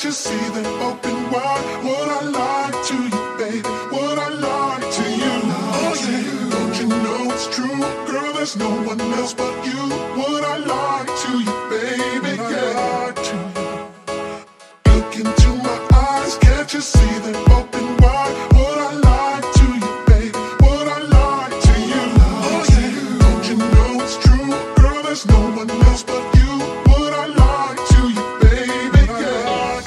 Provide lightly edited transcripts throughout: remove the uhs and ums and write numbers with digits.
you see them open wide? Would I lie to you, baby? Would I lie to you? Oh yeah, don't you know it's true? Girl, there's no one else but you. Would I lie to you, baby? Yeah. Look into my eyes, can't you see them open wide? Would I lie to you, baby? Would I lie to you? Oh yeah, don't you know it's true? Girl, there's no one else but you. Would I lie to you, baby? Yeah.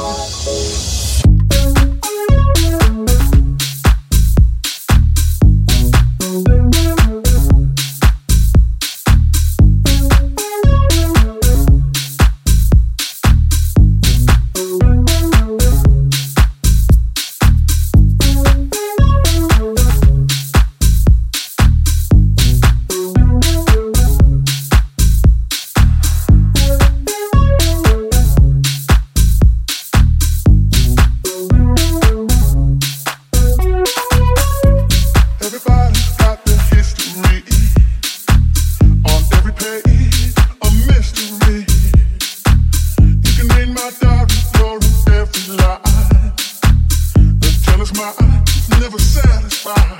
Never satisfied.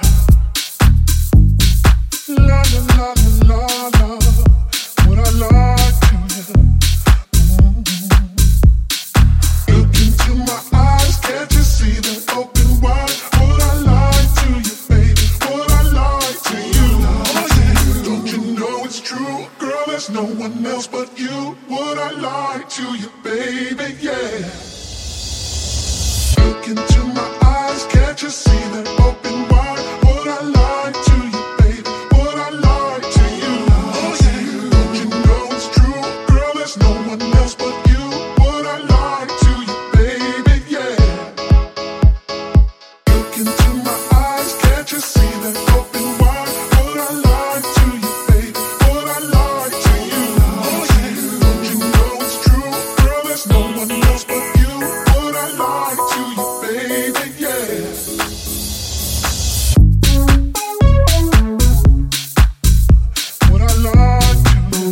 La la la la la. Would I lie to you? Look into my eyes, can't you see them open wide? Would I lie to you, baby? Would I lie to you? Oh yeah, don't you know it's true? Girl, there's no one else but you. Would I lie to you, baby? Yeah. Look into my eyes, can't you see them open wide? Would I lie to you, baby? Would I lie to you? Oh yeah, don't you know it's true? Girl, there's no one else but you. Would I lie to you, baby? Yeah. Look into my eyes, can't you see them open wide? Would I lie to you, baby? Would I lie to you? Oh yeah, don't you know it's true? Girl, there's no one else but you. Would I lie to you, baby? Yeah. Would I lie to you?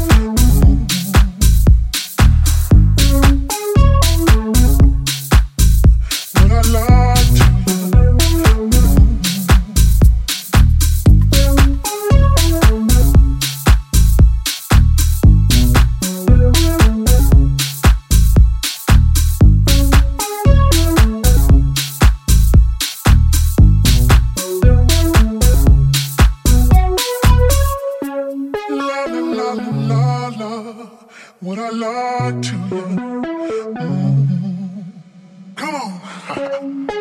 Would I lie to you? La la la la la. Would I lie to you? Come on.